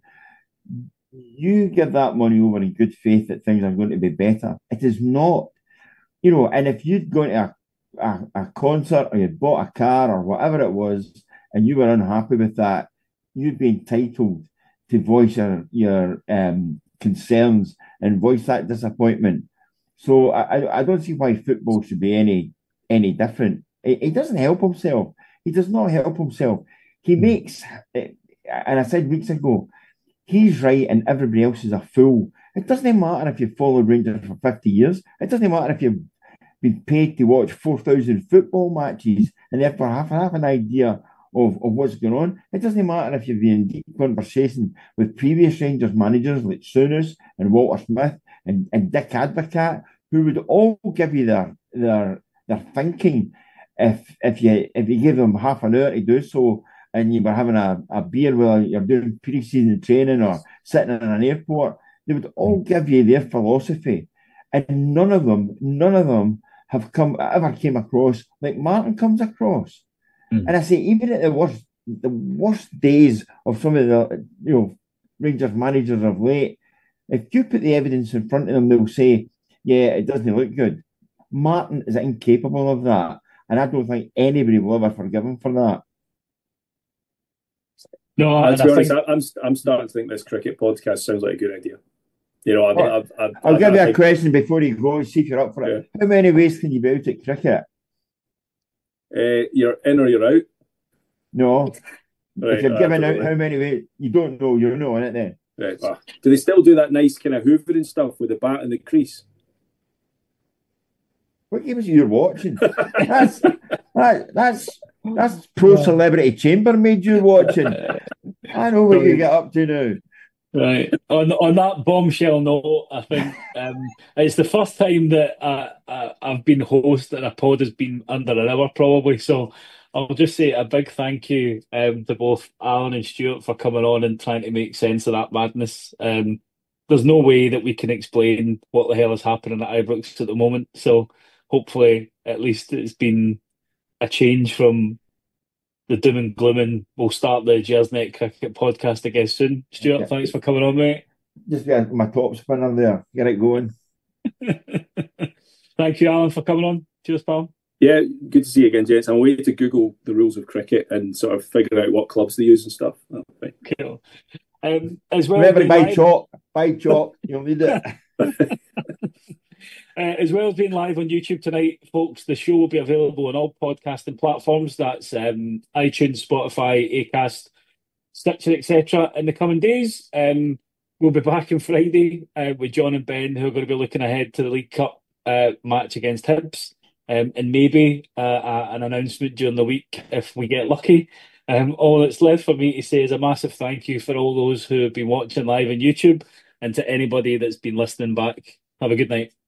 you give that money over in good faith that things are going to be better. It is not. You know, and if you'd gone to a, a, a concert or you'd bought a car or whatever it was, and you were unhappy with that, you'd be entitled to voice your, your um, concerns and voice that disappointment. So I, I don't see why football should be any any different. He, he doesn't help himself. He does not help himself. He makes, and I said weeks ago, he's right and everybody else is a fool. It doesn't matter if you've followed Rangers for fifty years. It doesn't matter if you've been paid to watch four thousand football matches and therefore have, have an idea of, of what's going on. It doesn't matter if you've been in deep conversation with previous Rangers managers like Souness and Walter Smith and, and Dick Advocaat, who would all give you their their their thinking if if you if you gave them half an hour to do so and you were having a, a beer while you're doing pre-season training or sitting in an airport. They would all give you their philosophy, and none of them, none of them have come ever came across like Martin comes across. Mm. And I say, even at the worst, the worst days of some of the you know Rangers managers of late, if you put the evidence in front of them, they'll say, "Yeah, it doesn't look good." Martin is incapable of that, and I don't think anybody will ever forgive him for that. No, I, to be honest, think... I'm I'm starting to think this cricket podcast sounds like a good idea. You know, I've, I've, I've, I'll I've, give I've, you a think... question before you go, see if you're up for it. Yeah. How many ways can you be out at cricket? Uh, you're in or you're out? No. Right, if you're giving out how many ways, you don't know, you're not in it then. Right. Ah. Do they still do that nice kind of hoovering stuff with the bat and the crease? What games are you watching? that's, that, that's that's pro celebrity chambermaid you're watching. I know what you get up to now. Right. On on that bombshell note, I think um, it's the first time that I, I, I've been host and a pod has been under an hour, probably. So I'll just say a big thank you um, to both Alan and Stuart for coming on and trying to make sense of that madness. Um, there's no way that we can explain what the hell is happening at Ibrox at the moment. So hopefully, at least it's been a change from the doom and gloom, and we'll start the Gersnet Cricket podcast again soon. Stuart, Yeah. thanks for coming on, mate. Just get my top spinner there. Get it going. Thank you, Alan, for coming on. Cheers, pal. Yeah, good to see you again, gents. I'm waiting to Google the rules of cricket and sort of figure out what clubs they use and stuff. Oh, right. Cool. Um, as well, Remember to buy live, chalk. Buy chalk. You'll need it. uh, as well as being live on YouTube tonight, folks, the show will be available on all podcasting platforms. That's um, iTunes, Spotify, Acast, Stitcher, et cetera. In the coming days, um, we'll be back on Friday uh, with John and Ben, who are going to be looking ahead to the League Cup uh, match against Hibs. Um, and maybe uh, uh, an announcement during the week if we get lucky. Um, all that's left for me to say is a massive thank you for all those who have been watching live on YouTube, and to anybody that's been listening back. Have a good night.